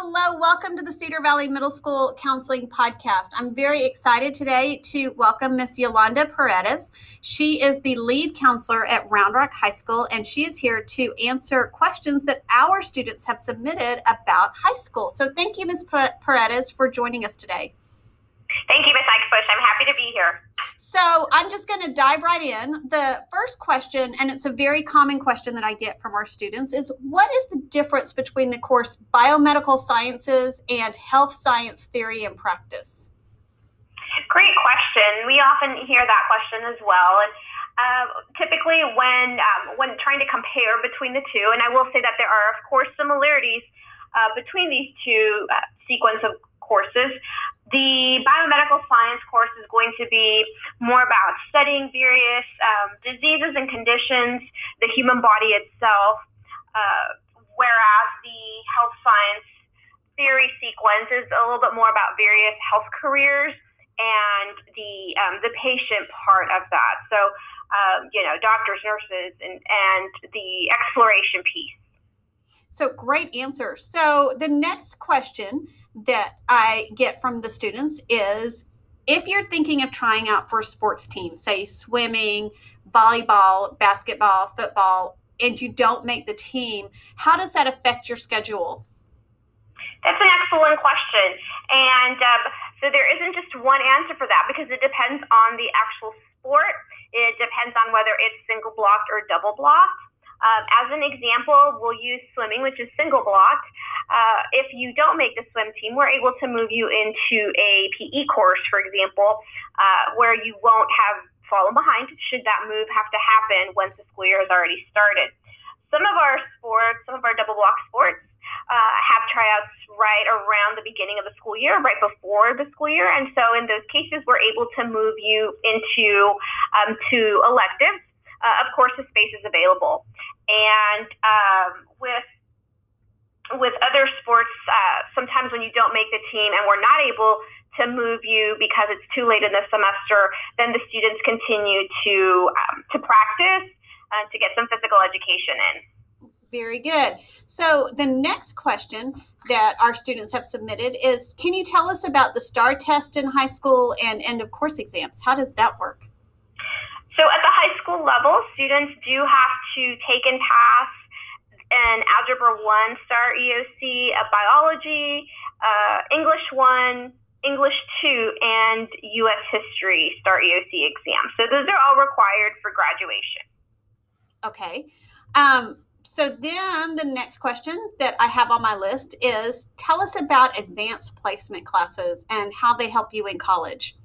Hello, welcome to the Cedar Valley Middle School Counseling Podcast. I'm very excited today to welcome Miss Yolanda Paredes. She is the lead counselor at Round Rock High School, and she is here to answer questions that our students have submitted about high school. So thank you, Miss Paredes, for joining us today. Thank you, Ms. Eichbush. I'm happy to be here. So I'm just going to dive right in. The first question, and it's a very common question that I get from our students, is what is the difference between the course Biomedical Sciences and Health Science Theory and Practice? Great question. We often hear that question as well. And typically when trying to compare between the two, and I will say that there are, of course, similarities between these two sequence of courses. The biomedical science course is going to be more about studying various diseases and conditions, the human body itself, whereas the health science theory sequence is a little bit more about various health careers and the patient part of that. So, doctors, nurses, and the exploration piece. So great answer. So the next question that I get from the students is, if you're thinking of trying out for a sports team, say swimming, volleyball, basketball, football, and you don't make the team, how does that affect your schedule? That's an excellent question. And so there isn't just one answer for that because it depends on the actual sport. It depends on whether it's single blocked or double blocked. As an example, we'll use swimming, which is single blocked. If you don't make the swim team, we're able to move you into a PE course, for example, where you won't have fallen behind should that move have to happen once the school year has already started. Some of our sports, some of our double block sports, have tryouts right around the beginning of the school year, right before the school year. And so in those cases, we're able to move you into to electives. Of course, the space is available. And with other sports, sometimes when you don't make the team and we're not able to move you because it's too late in the semester, then the students continue to practice to get some physical education in. Very good. So the next question that our students have submitted is, can you tell us about the STAR test in high school and end of course exams? How does that work? So at the high school level, students do have to take and pass an Algebra 1 STAR EOC, a Biology, English 1, English 2, and U.S. History STAR EOC exam. So those are all required for graduation. Okay. So then the next question that I have on my list is, tell us about advanced placement classes and how they help you in college.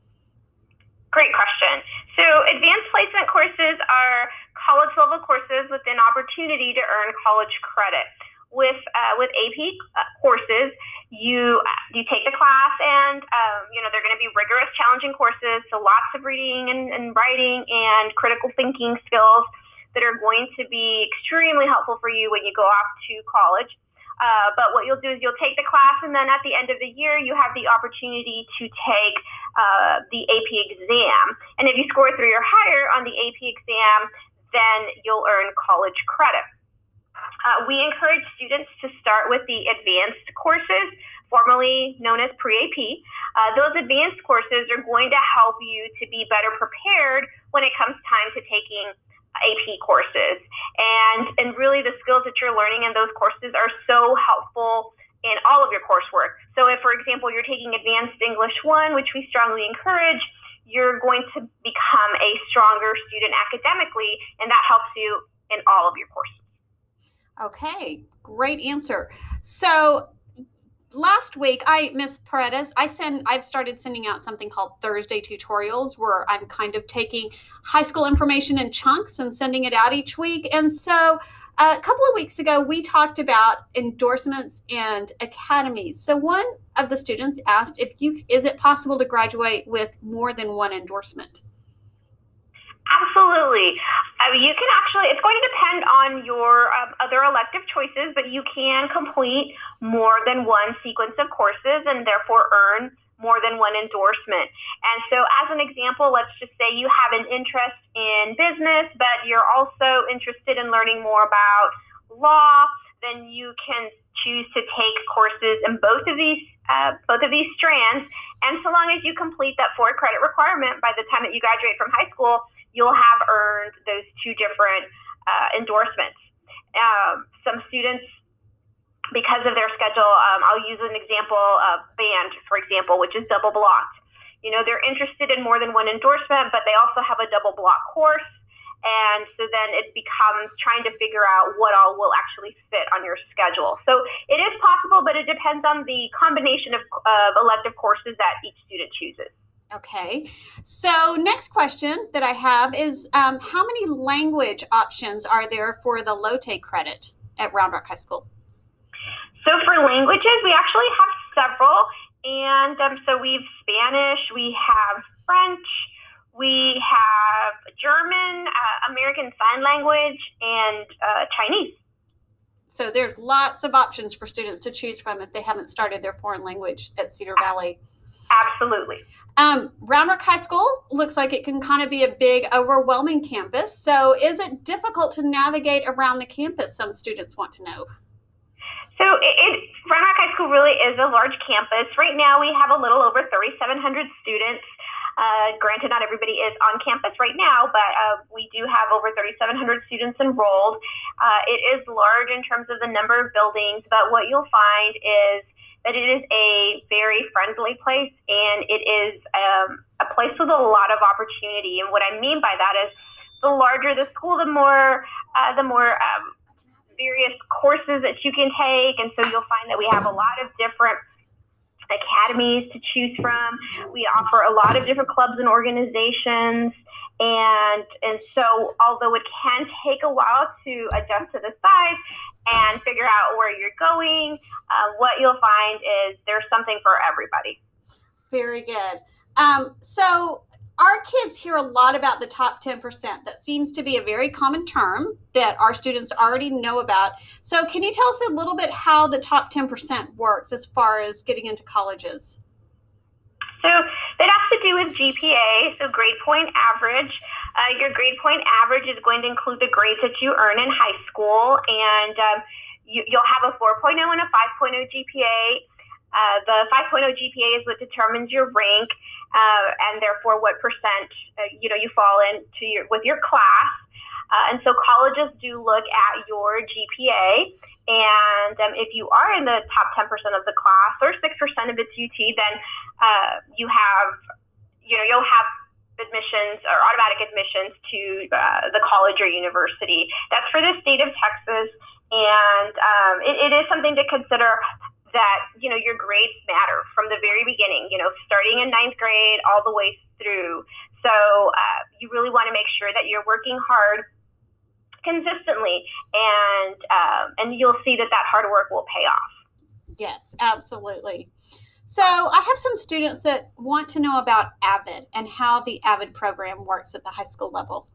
Great question. So advanced placement courses are college level courses with an opportunity to earn college credit. With AP courses, you take the class and they're going to be rigorous, challenging courses. So lots of reading and writing and critical thinking skills that are going to be extremely helpful for you when you go off to college. But what you'll do is you'll take the class, and then at the end of the year, you have the opportunity to take the AP exam. And if you score 3 or higher on the AP exam, then you'll earn college credit. We encourage students to start with the advanced courses, formerly known as pre-AP. Those advanced courses are going to help you to be better prepared when it comes time to taking AP courses, and really the skills that you're learning in those courses are so helpful in all of your coursework. So if, for example, you're taking Advanced English 1, which we strongly encourage, you're going to become a stronger student academically, and that helps you in all of your courses. Okay, great answer. So last week, Miss Paredes, I've started sending out something called Thursday tutorials, where I'm kind of taking high school information in chunks and sending it out each week. And so a couple of weeks ago, we talked about endorsements and academies. So one of the students asked, is it possible to graduate with more than one endorsement? Absolutely. You can actually, it's going to depend on your other elective choices, but you can complete more than one sequence of courses and therefore earn more than one endorsement. And so as an example, let's just say you have an interest in business, but you're also interested in learning more about law. then you can choose to take courses in both of these strands. And so long as you complete that 4 credit requirement by the time that you graduate from high school, you'll have earned those 2 different endorsements. Some students, because of their schedule, I'll use an example of band, for example, which is double blocked. They're interested in more than one endorsement, but they also have a double block course. And so then it becomes trying to figure out what all will actually fit on your schedule. So it is possible, but it depends on the combination of elective courses that each student chooses. Okay. So next question that I have is how many language options are there for the LOTE credit at Round Rock High School? So for languages, we actually have several. And so we have Spanish, we have French, we have German, American Sign Language, and Chinese. So there's lots of options for students to choose from if they haven't started their foreign language at Cedar Valley. Absolutely. Round Rock High School looks like it can kind of be a big, overwhelming campus. So is it difficult to navigate around the campus? Some students want to know. So Round Rock High School really is a large campus. Right now we have a little over 3,700 students. Granted, not everybody is on campus right now, but we do have over 3,700 students enrolled. It is large in terms of the number of buildings, but what you'll find is that it is a very friendly place, and it is a place with a lot of opportunity. And what I mean by that is the larger the school, the more various courses that you can take. And so you'll find that we have a lot of different academies to choose from. We offer a lot of different clubs and organizations. And so although it can take a while to adjust to the size and figure out where you're going, what you'll find is there's something for everybody. Very good. So our kids hear a lot about the top 10%. That seems to be a very common term that our students already know about. So can you tell us a little bit how the top 10% works as far as getting into colleges? So that has to do with GPA, so grade point average. Your grade point average is going to include the grades that you earn in high school, and you'll have a 4.0 and a 5.0 GPA. The 5.0 GPA is what determines your rank, and therefore what percent you fall into with your class. And so colleges do look at your GPA, and if you are in the top 10% of the class or 6% of its UT, then you'll have admissions or automatic admissions to the college or university. That's for the state of Texas, and it is something to consider that your grades matter from the very beginning, starting in 9th grade all the way through. So you really want to make sure that you're working hard consistently, and you'll see that hard work will pay off. Yes, absolutely. So I have some students that want to know about AVID and how the AVID program works at the high school level.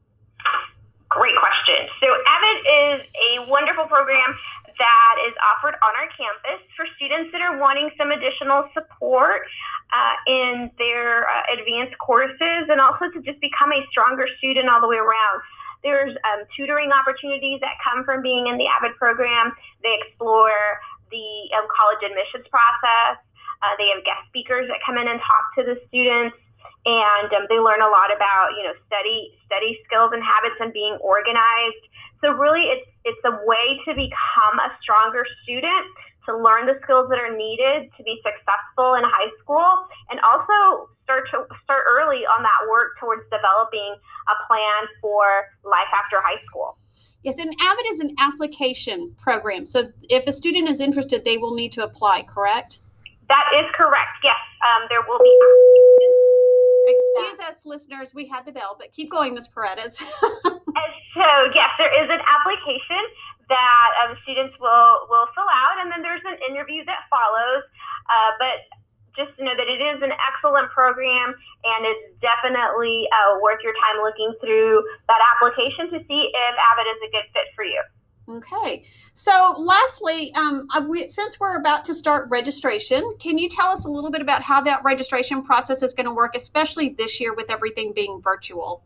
Great question. So AVID is a wonderful program that is offered on our campus for students that are wanting some additional support in their advanced courses, and also to just become a stronger student all the way around. There's tutoring opportunities that come from being in the AVID program. They explore the college admissions process. They have guest speakers that come in and talk to the students, and they learn a lot about study skills and habits and being organized. So really, it's a way to become a stronger student, to learn the skills that are needed to be successful in high school, and also start early on that work towards developing a plan for life after high school. Yes, and AVID is an application program. So if a student is interested, they will need to apply, correct? That is correct, yes. There will be applications. Excuse us, listeners, we had the bell, but keep going, Ms. Paredes. So, yes, there is an application that students will fill out, and then there's an interview that follows. But just know that it is an excellent program, and it's definitely worth your time looking through that application to see if AVID is a good fit for you. Okay. So lastly, since we're about to start registration, can you tell us a little bit about how that registration process is going to work, especially this year with everything being virtual?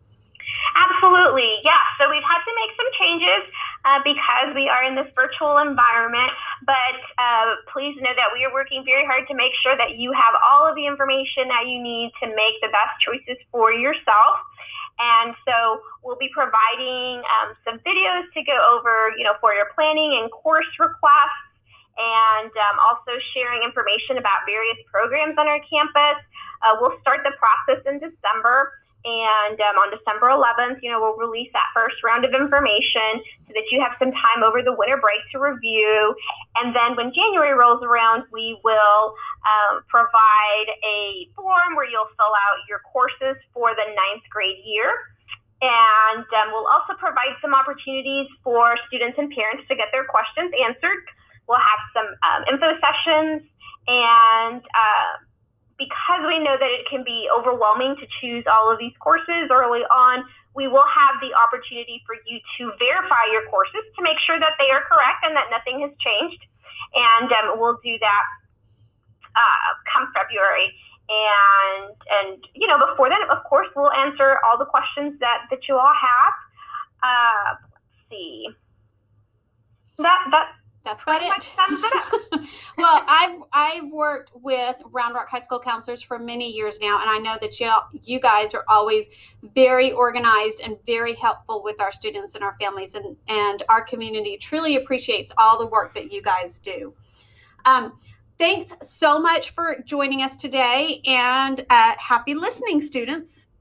Absolutely, yeah. So we've had to make some changes because we are in this virtual environment, but please know that we are working very hard to make sure that you have all of the information that you need to make the best choices for yourself. And so we'll be providing some videos to go over, for your planning and course requests, and also sharing information about various programs on our campus. We'll start the process in December. And on December 11th, we'll release that first round of information so that you have some time over the winter break to review. And then when January rolls around, we will provide a form where you'll fill out your courses for the 9th grade year. And we'll also provide some opportunities for students and parents to get their questions answered. We'll have some info sessions, and because we know that it can be overwhelming to choose all of these courses early on, we will have the opportunity for you to verify your courses to make sure that they are correct and that nothing has changed. And we'll do that come February. And before then, of course, we'll answer all the questions that you all have. Let's see. That's about it. Well, I've worked with Round Rock High School counselors for many years now, and I know that you guys are always very organized and very helpful with our students and our families, and our community truly appreciates all the work that you guys do. Thanks so much for joining us today, and happy listening, students.